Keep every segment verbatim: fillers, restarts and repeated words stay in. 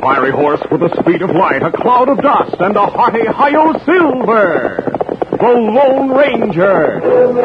fiery horse with the speed of light, a cloud of dust, and a hearty Hi-Yo Silver, the Lone Ranger.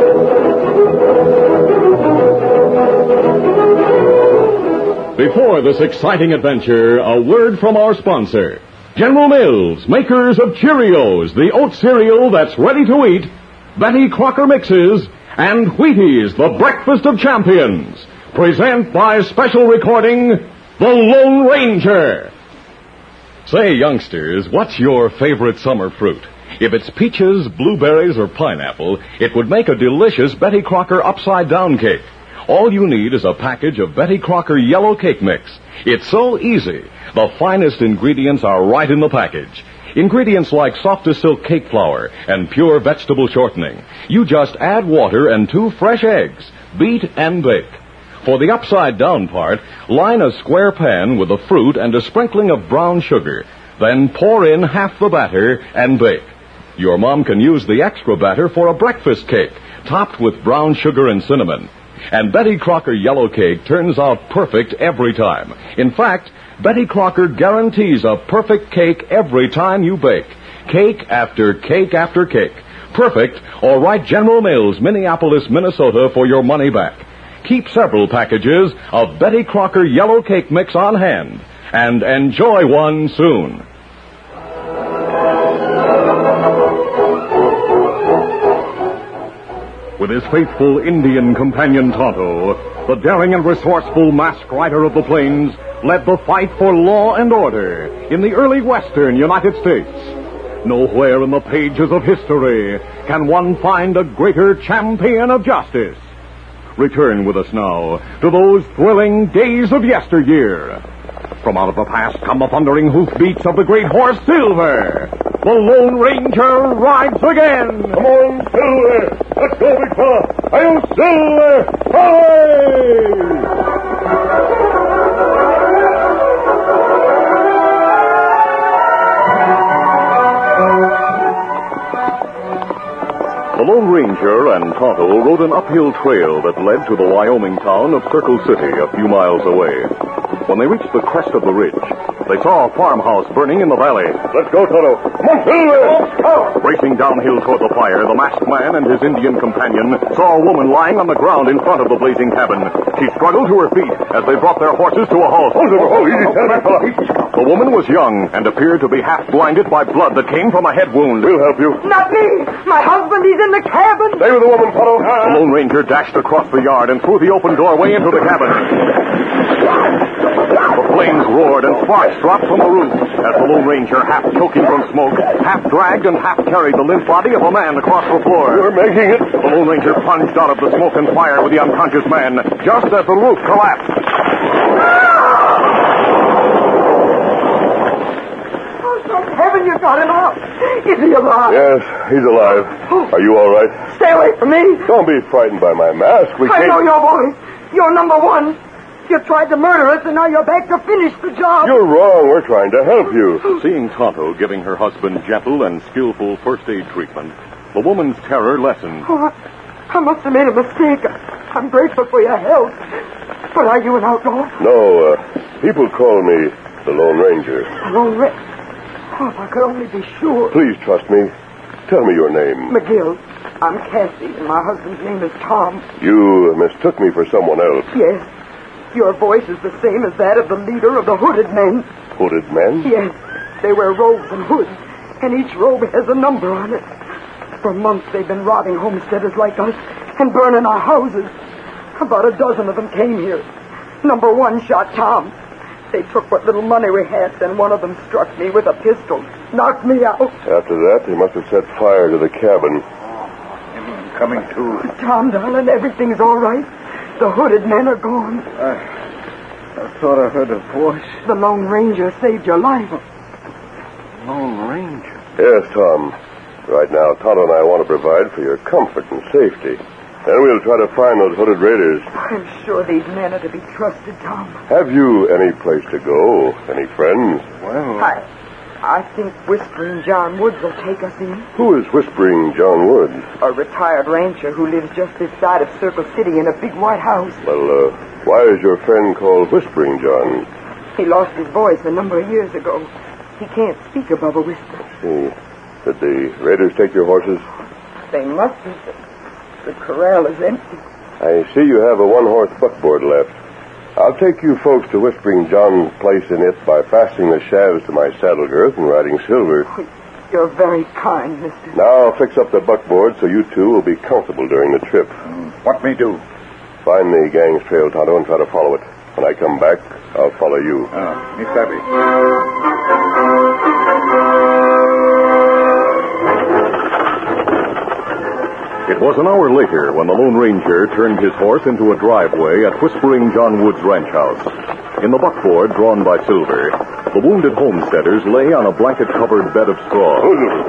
Before this exciting adventure, a word from our sponsor. General Mills, makers of Cheerios, the oat cereal that's ready to eat, Betty Crocker Mixes, and Wheaties, the breakfast of champions, present by special recording, The Lone Ranger. Say, youngsters, what's your favorite summer fruit? If it's peaches, blueberries, or pineapple, it would make a delicious Betty Crocker upside-down cake. All you need is a package of Betty Crocker Yellow Cake Mix. It's so easy. The finest ingredients are right in the package. Ingredients like softest silk cake flour and pure vegetable shortening. You just add water and two fresh eggs. Beat and bake. For the upside-down part, line a square pan with the fruit and a sprinkling of brown sugar. Then pour in half the batter and bake. Your mom can use the extra batter for a breakfast cake, topped with brown sugar and cinnamon. And Betty Crocker Yellow Cake turns out perfect every time. In fact, Betty Crocker guarantees a perfect cake every time you bake. Cake after cake after cake. Perfect, or write General Mills, Minneapolis, Minnesota for your money back. Keep several packages of Betty Crocker Yellow Cake Mix on hand. And enjoy one soon. With his faithful Indian companion Tonto, the daring and resourceful masked rider of the plains led the fight for law and order in the early western United States. Nowhere in the pages of history can one find a greater champion of justice. Return with us now to those thrilling days of yesteryear. From out of the past come the thundering hoofbeats of the great horse Silver. The Lone Ranger rides again. Come on, Silver. Let's go, big fella. Hi-Yo, Silver. Hooray! The Lone Ranger and Tonto rode an uphill trail that led to the Wyoming town of Circle City a few miles away. When they reached the crest of the ridge, they saw a farmhouse burning in the valley. Let's go, Tonto. Come on, Silver. Oh. Racing downhill toward the fire, the masked man and his Indian companion saw a woman lying on the ground in front of the blazing cabin. She struggled to her feet as they brought their horses to a halt. Oh, Silver. Oh, easy, stand back, fella. The woman was young and appeared to be half blinded by blood that came from a head wound. We'll help you. Not me. My husband, he's in the cabin. Stay with the woman, Tonto. The Lone Ranger dashed across the yard and through the open doorway into the cabin. The flames roared and sparks dropped from the roof as the Lone Ranger, half choking from smoke, half dragged and half carried the limp body of a man across the floor. We're making it. The Lone Ranger plunged out of the smoke and fire with the unconscious man just as the roof collapsed. Oh, thank heaven you got him out. Is he alive? Yes, he's alive. Are you all right? Stay away from me. Don't be frightened by my mask. We I can't... know your voice. You're number one. You tried to murder us, and now you're back to finish the job. You're wrong. We're trying to help you. Seeing Tonto giving her husband gentle and skillful first aid treatment, the woman's terror lessened. Oh, I, I must have made a mistake. I'm grateful for your help. But are you an outlaw? No, uh, people call me the Lone Ranger. The Lone Ranger? Oh, if I could only be sure. Please trust me. Tell me your name. McGill. I'm Cassie, and my husband's name is Tom. You mistook me for someone else. Yes. Your voice is the same as that of the leader of the hooded men. Hooded men? Yes. They wear robes and hoods, and each robe has a number on it. For months they've been robbing homesteaders like us and burning our houses. About a dozen of them came here. Number one shot Tom. They took what little money we had, then one of them struck me with a pistol. Knocked me out. After that, they must have set fire to the cabin. Coming to. Tom, darling, everything's all right. The hooded men are gone. I, I thought I heard a voice. The Lone Ranger saved your life. Lone Ranger? Yes, Tom. Right now, Tonto and I want to provide for your comfort and safety. Then we'll try to find those hooded raiders. I'm sure these men are to be trusted, Tom. Have you any place to go? Any friends? Well... I, I think Whispering John Woods will take us in. Who is Whispering John Woods? A retired rancher who lives just this side of Circle City in a big white house. Well, uh, why is your friend called Whispering John? He lost his voice a number of years ago. He can't speak above a whisper. See. Did the raiders take your horses? They must have. The corral is empty. I see you have a one-horse buckboard left. I'll take you folks to Whispering John's place in it by fastening the shafts to my saddle girth and riding Silver. You're very kind, mister. Now I'll fix up the buckboard so you two will be comfortable during the trip. Um, what me do? Find the gang's trail, Tonto, and try to follow it. When I come back, I'll follow you. Ah, me savvy. It was an hour later when the Lone Ranger turned his horse into a driveway at Whispering John Wood's ranch house. In the buckboard drawn by Silver, the wounded homesteaders lay on a blanket-covered bed of straw.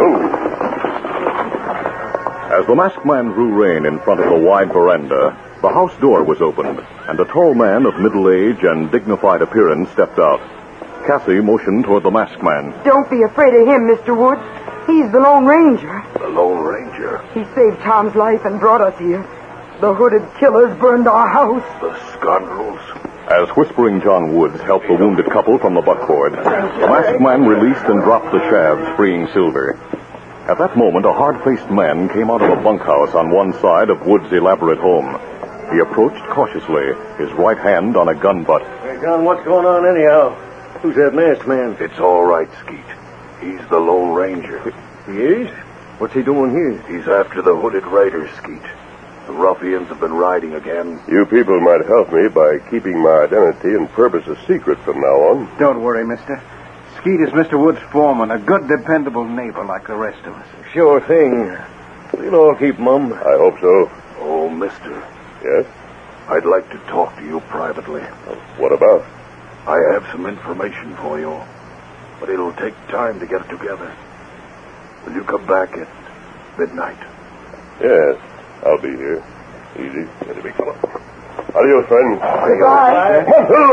As the masked man drew rein in front of the wide veranda, the house door was opened, and a tall man of middle age and dignified appearance stepped out. Cassie motioned toward the masked man. Don't be afraid of him, Mister Wood. He's the Lone Ranger. The Lone Ranger? He saved Tom's life and brought us here. The hooded killers burned our house. The scoundrels. As Whispering John Woods helped the wounded couple from the buckboard, the masked man released and dropped the shafts, freeing Silver. At that moment, a hard-faced man came out of a bunkhouse on one side of Wood's elaborate home. He approached cautiously, his right hand on a gun butt. Hey, John, what's going on anyhow? Who's that masked man? It's all right, Skeet. He's the Lone Ranger. He is? What's he doing here? He's after the hooded raiders, Skeet. The ruffians have been riding again. You people might help me by keeping my identity and purpose a secret from now on. Don't worry, mister. Skeet is Mister Wood's foreman, a good, dependable neighbor like the rest of us. Sure thing. We'll all keep mum. I hope so. Oh, mister. Yes? I'd like to talk to you privately. What about? I have some information for you, but it'll take time to get it together. Will you come back at midnight? Yes, I'll be here. Easy. Steady, big fellow. Adios, friend. Goodbye.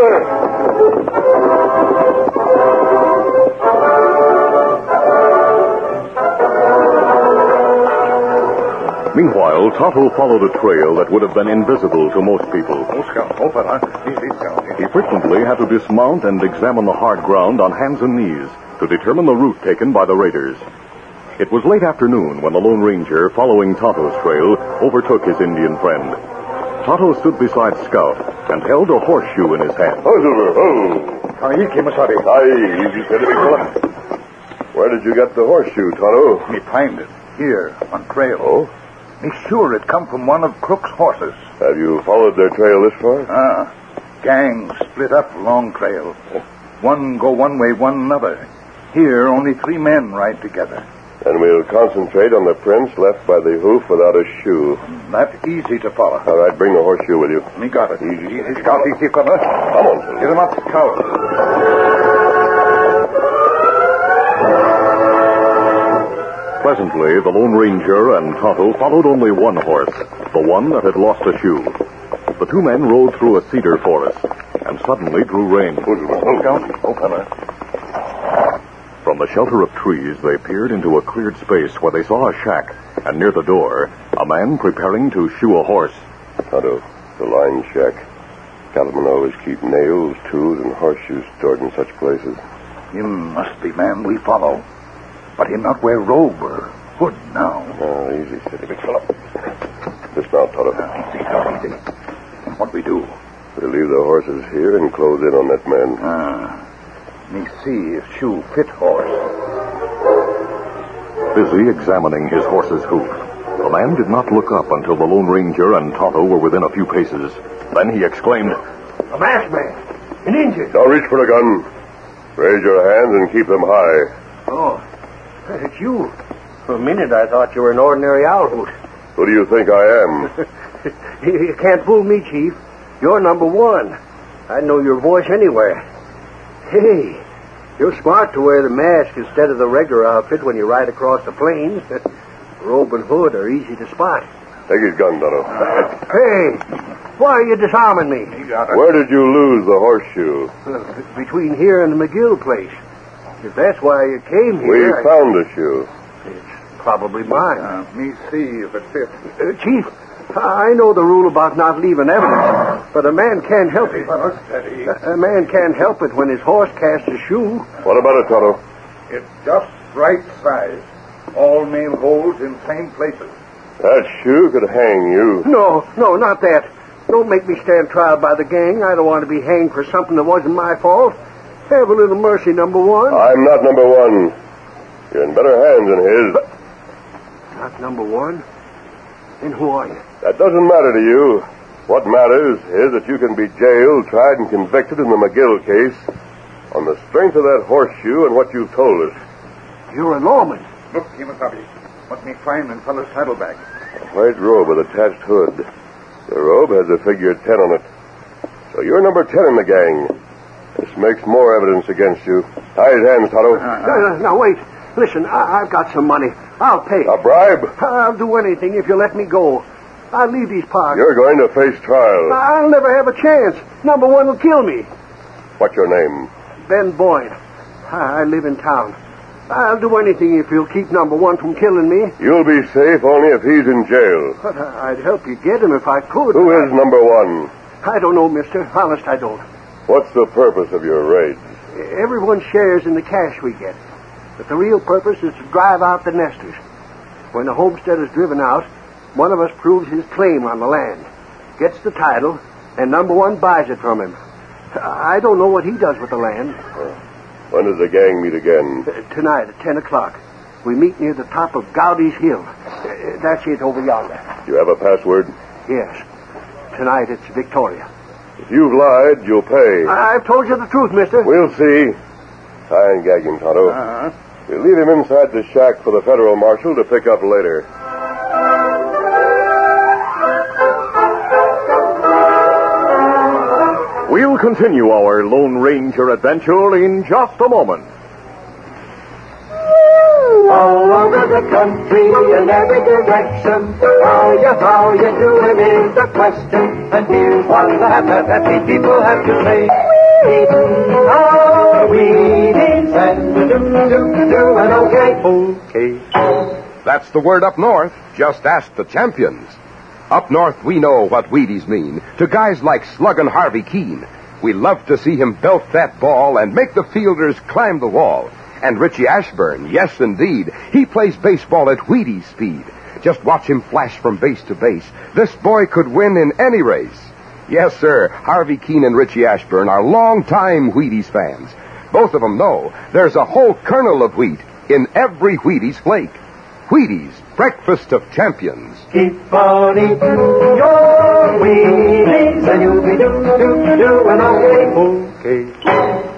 Meanwhile, Tonto followed a trail that would have been invisible to most people. Oh, Scout. Oh, fella. Easy, Scout. He frequently had to dismount and examine the hard ground on hands and knees to determine the route taken by the raiders. It was late afternoon when the Lone Ranger, following Tonto's trail, overtook his Indian friend. Tonto stood beside Scout and held a horseshoe in his hand. Oh, Silver. Oh. Aye, Kimasabi. Aye, easy, steady, big fellow. Where did you get the horseshoe, Tonto? Me find it. Here, on trail. Oh? Me sure it come from one of Crook's horses. Have you followed their trail this far? Ah. Gang split up long trail. One go one way, one another. Here, only three men ride together. And we'll concentrate on the prints left by the hoof without a shoe. That's easy to follow. All right, bring the horseshoe with you. Me got it. Easy. Easy, Scout. Easy, fella. Come on, Silver. Get him up, Scout. Presently, the Lone Ranger and Tonto followed only one horse, the one that had lost a shoe. The two men rode through a cedar forest and suddenly drew rein. Oh, Scout. Oh, fella. From the shelter of trees, they peered into a cleared space where they saw a shack, and near the door, a man preparing to shoe a horse. Tonto, the line shack. Cattlemen always keep nails, tools, and horseshoes stored in such places. Him must be man we follow. But him not wear robe or hood now. Oh, easy, steady, big fellow. Dismount, Tonto. Easy, Scout, easy. What we do? We'll leave the horses here and close in on that man. Ah. Me see if shoe fit horse. Busy examining his horse's hoof, the man did not look up until the Lone Ranger and Tonto were within a few paces. Then he exclaimed, A masked man. An Indian. Don't reach for the gun. Raise your hands and keep them high. Oh, it's you. For a minute, I thought you were an ordinary owl hoot. Who do you think I am? you, you can't fool me, Chief. You're number one. I'd know your voice anywhere. Hey, you're smart to wear the mask instead of the regular outfit when you ride across the plains. Robe and hood are easy to spot. Take his gun, Tonto. Hey, why are you disarming me? Where did you lose the horseshoe? Uh, between here and the McGill place. If that's why you came We here... I- found the shoe. It's probably mine. Uh, me see if it fits. Uh, Chief, I know the rule about not leaving evidence, but a man can't help it. Steady. A man can't help it when his horse casts a shoe. What about it, Tonto? It's just right size. All nail holes in same places. That shoe could hang you. No, no, not that. Don't make me stand trial by the gang. I don't want to be hanged for something that wasn't my fault. Have a little mercy, number one. I'm not number one. You're in better hands than his. But not number one? Then who are you? That doesn't matter to you. What matters is that you can be jailed, tried, and convicted in the McGill case on the strength of that horseshoe and what you've told us. You're a lawman. Look, Kimasabi. What me find in fellow's saddlebag. A white robe with attached hood. The robe has a figure ten on it. So you're number ten in the gang. This makes more evidence against you. Tie his hands, Tonto. Uh, uh, now, wait. Listen, I- I've got some money. I'll pay. A bribe? I'll do anything if you let me go. I'll leave these parts. You're going to face trial. I'll never have a chance. Number one will kill me. What's your name? Ben Boyne. I I live in town. I'll do anything if you'll keep number one from killing me. You'll be safe only if he's in jail. But I'd help you get him if I could. Who is number one? I don't know, mister. Honest, I don't. What's the purpose of your raids? Everyone shares in the cash we get. But the real purpose is to drive out the nesters. When the homestead is driven out, one of us proves his claim on the land, gets the title, and number one buys it from him. I don't know what he does with the land. When does the gang meet again? Uh, tonight at ten o'clock. We meet near the top of Gowdy's Hill. Uh, that's it over yonder. You have a password? Yes. Tonight it's Victoria. If you've lied, you'll pay. I- I've told you the truth, mister. We'll see. Tie and gag him, Tonto. Uh-huh. We'll leave him inside the shack for the federal marshal to pick up later. We'll continue our Lone Ranger adventure in just a moment. All over the country in every direction, how you, how you doing is the question. And here's what the happy people have to say. Oh, Wheaties and doing okay. Okay. That's the word up north. Just ask the champions. Up north, we know what Wheaties mean. To guys like Slug and Harvey Keene. We love to see him belt that ball and make the fielders climb the wall. And Richie Ashburn, yes, indeed. He plays baseball at Wheaties speed. Just watch him flash from base to base. This boy could win in any race. Yes, sir, Harvey Keene and Richie Ashburn are long-time Wheaties fans. Both of them know there's a whole kernel of wheat in every Wheaties flake. Wheaties, breakfast of champions. Keep on eating your Wheaties and you'll be do, do, doing okay. Okay.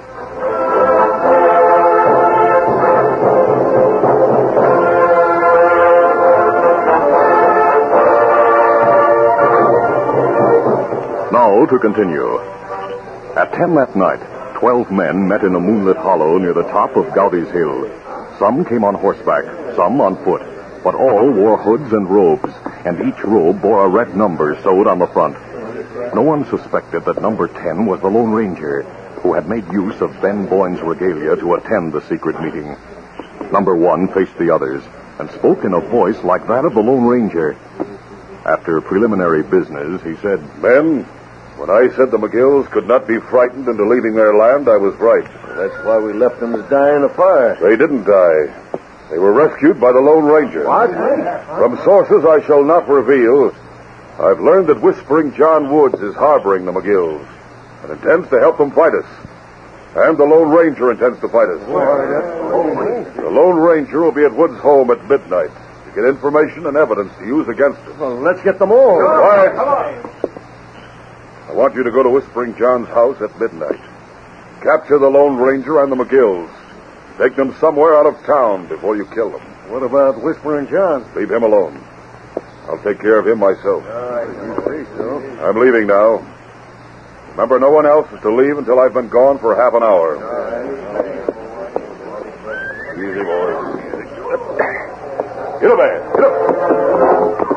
Now to continue. At ten that night, twelve men met in a moonlit hollow near the top of Gowdy's Hill. Some came on horseback, some on foot, but all wore hoods and robes, and each robe bore a red number sewed on the front. No one suspected that number ten was the Lone Ranger, who had made use of Ben Boyne's regalia to attend the secret meeting. Number one faced the others and spoke in a voice like that of the Lone Ranger. After preliminary business, he said, Men, when I said the McGills could not be frightened into leaving their land, I was right. That's why we left them to die in a fire. They didn't die. They were rescued by the Lone Ranger. What? From sources I shall not reveal, I've learned that Whispering John Woods is harboring the McGills and intends to help them fight us. And the Lone Ranger intends to fight us. The Lone Ranger will be at Woods' home at midnight to get information and evidence to use against us. Well, let's get them all. Quiet. I want you to go to Whispering John's house at midnight. Capture the Lone Ranger and the McGills. Take them somewhere out of town before you kill them. What about Whispering John? Leave him alone. I'll take care of him myself. You say so. I'm leaving now. Remember, no one else is to leave until I've been gone for half an hour. Easy, boys. Get up, man. Get up.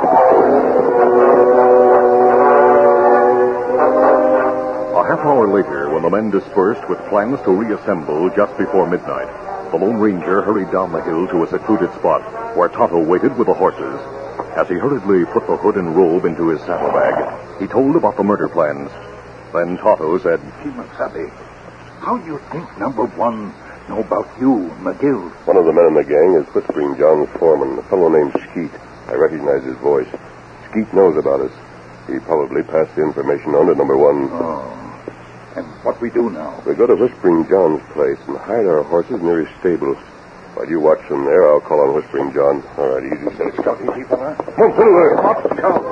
A half hour later, when the men dispersed with plans to reassemble just before midnight, the Lone Ranger hurried down the hill to a secluded spot where Tonto waited with the horses. As he hurriedly put the hood and robe into his saddlebag, he told about the murder plans. Then Tonto said, Kimasabi, how do you think number one know about you, McGill? One of the men in the gang is Whispering John's foreman, a fellow named Skeet. I recognize his voice. Skeet knows about us. He probably passed the information on to number one. Oh. And what we do now? We go to Whispering John's place and hide our horses near his stable. While you watch from there, I'll call on Whispering John. All right, easy, say. Scout, easy, fella. Come through there. Up, Scout.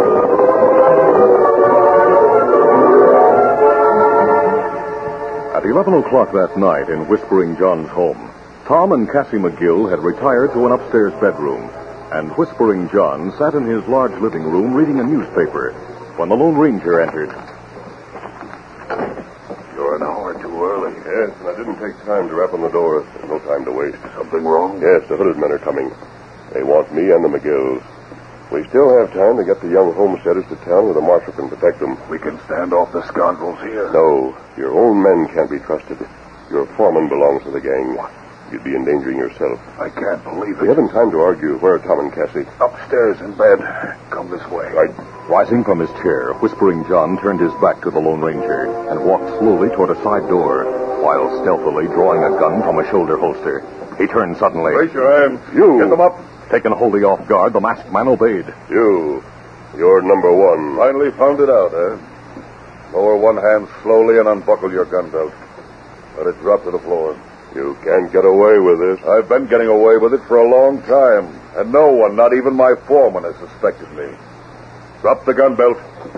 At eleven o'clock that night in Whispering John's home, Tom and Cassie McGill had retired to an upstairs bedroom, and Whispering John sat in his large living room reading a newspaper when the Lone Ranger entered. You're an hour too early. Yes, and I didn't take time to rap on the door. There's no time to waste. Something wrong? Yes, the hooded men are coming. They want me and the McGills. We still have time to get the young homesteaders to town where the marshal can protect them. We can stand off the scoundrels here. No, your own men can't be trusted. Your foreman belongs to the gang. What? You'd be endangering yourself. I can't believe We it. haven't time to argue. Where are Tom and Cassie? Upstairs in bed. Come this way. Right. Rising from his chair, Whispering John turned his back to the Lone Ranger and walked slowly toward a side door, while stealthily drawing a gun from a shoulder holster. He turned suddenly. Raise your hands. You. Get them up. Taken wholly off guard, the masked man obeyed. You. You're number one. Finally found it out, eh? Lower one hand slowly and unbuckle your gun belt. Let it drop to the floor. You can't get away with this. I've been getting away with it for a long time, and no one, not even my foreman, has suspected me. Drop the gun belt.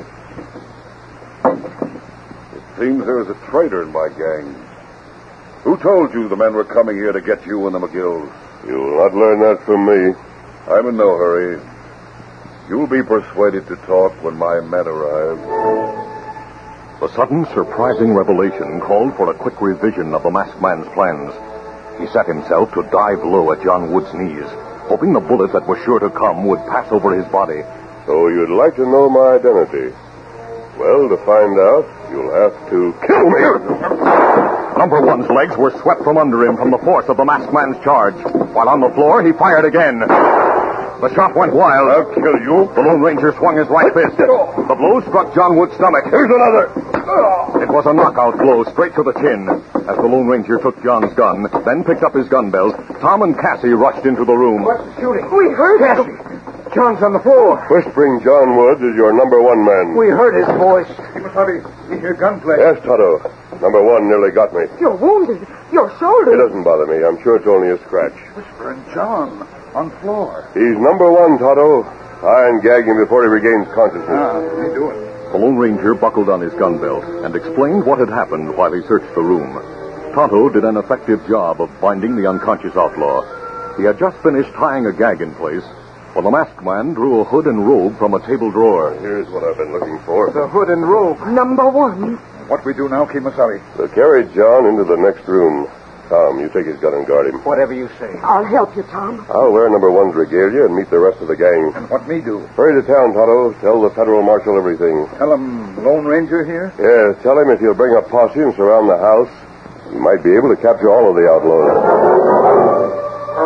It seems there's a traitor in my gang. Who told you the men were coming here to get you and the McGills? You'll not learn that from me. I'm in no hurry. You'll be persuaded to talk when my men arrive. The sudden, surprising revelation called for a quick revision of the masked man's plans. He set himself to dive low at John Wood's knees, hoping the bullet that was sure to come would pass over his body. So you'd like to know my identity? Well, to find out, you'll have to kill me. Number one's legs were swept from under him from the force of the masked man's charge. While on the floor, he fired again. The shot went wild. I'll kill you. The Lone Ranger swung his right fist. The blow struck John Wood's stomach. Here's another. It was a knockout blow straight to the chin. As the Lone Ranger took John's gun, then picked up his gun belt, Tom and Cassie rushed into the room. What's the shooting? We heard Cassie. John's on the floor. Whispering John Woods is your number one man. We heard his voice. Kimasabi, you hear gunplay. Yes, Tonto. Number one nearly got me. You're wounded. Your It shoulder. doesn't bother me. I'm sure it's only a scratch. Whispering John on floor. He's number one, Tonto. Tie and gag him before he regains consciousness. Ah, what are you doing? The Lone Ranger buckled on his gun belt and explained what had happened while he searched the room. Tonto did an effective job of binding the unconscious outlaw. He had just finished tying a gag in place when the masked man drew a hood and robe from a table drawer. Here's what I've been looking for. The hood and robe. Number one. What we do now, Kimasabi? We'll carry John into the next room. Tom, you take his gun and guard him. Whatever you say. I'll help you, Tom. I'll wear number one's regalia and meet the rest of the gang. And what me do? Hurry to town, Tonto. Tell the federal marshal everything. Tell him Lone Ranger here? Yeah, tell him if he'll bring a posse and surround the house, he might be able to capture all of the outlaws.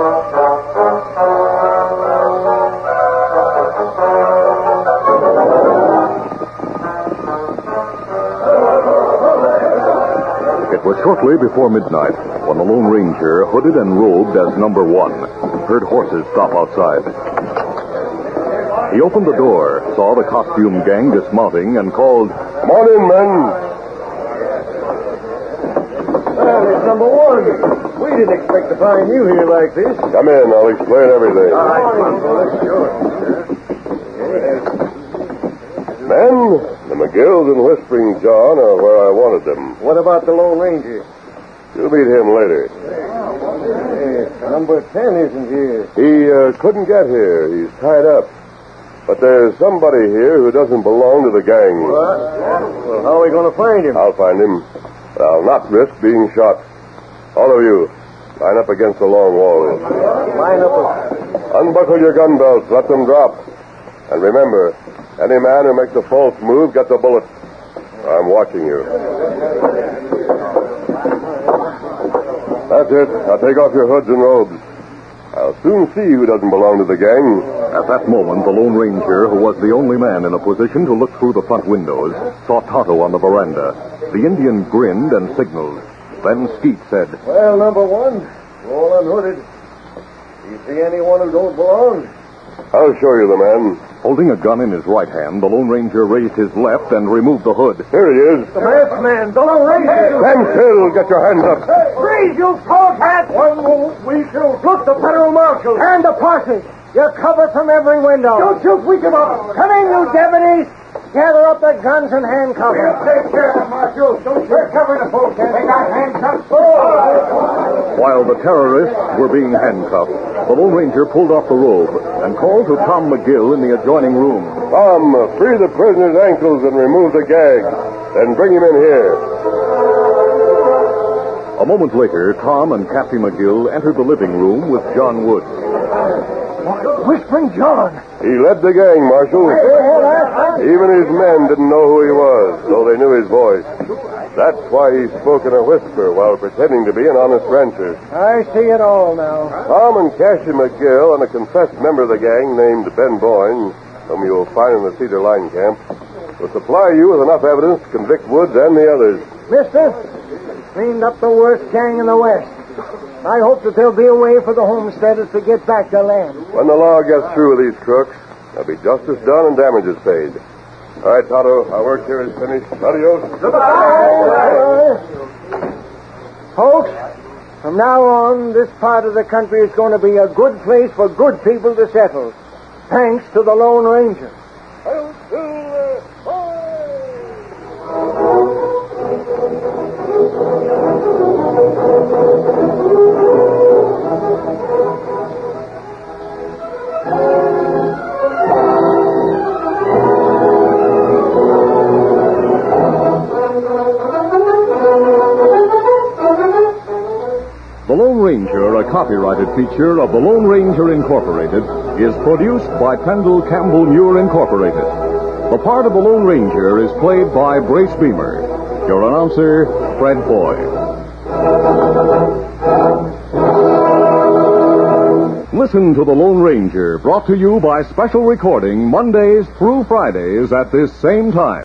It was shortly before midnight when the Lone Ranger, hooded and robed as number one, heard horses stop outside. He opened the door, saw the costume gang dismounting, and called, Come on in, men. Well, it's number one. We didn't expect to find you here like this. Come in, I'll explain everything. All right, come on, fellas. Sure. Men, the McGills and Whispering John are where I wanted them. What about the Lone Ranger? You'll meet him later. Hey, number ten isn't here. He uh, couldn't get here. He's tied up. But there's somebody here who doesn't belong to the gang. What? Well, how are we going to find him? I'll find him. But I'll not risk being shot. All of you, line up against the long wall. Line up a... Unbuckle your gun belts. Let them drop. And remember, any man who makes a false move gets a bullet. I'm watching you. That's it. Now take off your hoods and robes. I'll soon see who doesn't belong to the gang. At that moment, the Lone Ranger, who was the only man in a position to look through the front windows, saw Tonto on the veranda. The Indian grinned and signaled. Then Skeet said, Well, number one, you're all unhooded. You see anyone who don't belong? I'll show you the man. Holding a gun in his right hand, the Lone Ranger raised his left and removed the hood. Here he is. The masked man, the Lone Ranger. Stand still. Get your hands up. Freeze, you cold hat! One move, we shoot. Look, the federal marshal. And the posse. You're covered from every window. Don't shoot, we give up. Come in, you deputies. Gather up the guns and handcuff them. Take care of them, Marshal. Don't you cover the folks. They got handcuffs. While the terrorists were being handcuffed, the Lone Ranger pulled off the robe and called to Tom McGill in the adjoining room. Tom, free the prisoner's ankles and remove the gag. Then bring him in here. A moment later, Tom and Captain McGill entered the living room with John Woods. Whispering John. He led the gang, Marshal. Even his men didn't know who he was, though they knew his voice. That's why he spoke in a whisper while pretending to be an honest rancher. I see it all now. Tom and Cassie McGill and a confessed member of the gang named Ben Boyne, whom you'll find in the Cedar Line camp, will supply you with enough evidence to convict Woods and the others. Mister, cleaned up the worst gang in the West. I hope that there'll be a way for the homesteaders to get back their land. When the law gets through with these crooks, there'll be justice done and damages paid. All right, Tonto, our work here is finished. Adios. Goodbye. Folks, from now on, this part of the country is going to be a good place for good people to settle. Thanks to the Lone Ranger. The Lone Ranger, a copyrighted feature of the Lone Ranger Incorporated, is produced by Pendle Campbell Muir Incorporated. The part of the Lone Ranger is played by Brace Beamer. Your announcer, Fred Boyd. Listen to The Lone Ranger, brought to you by special recording Mondays through Fridays at this same time.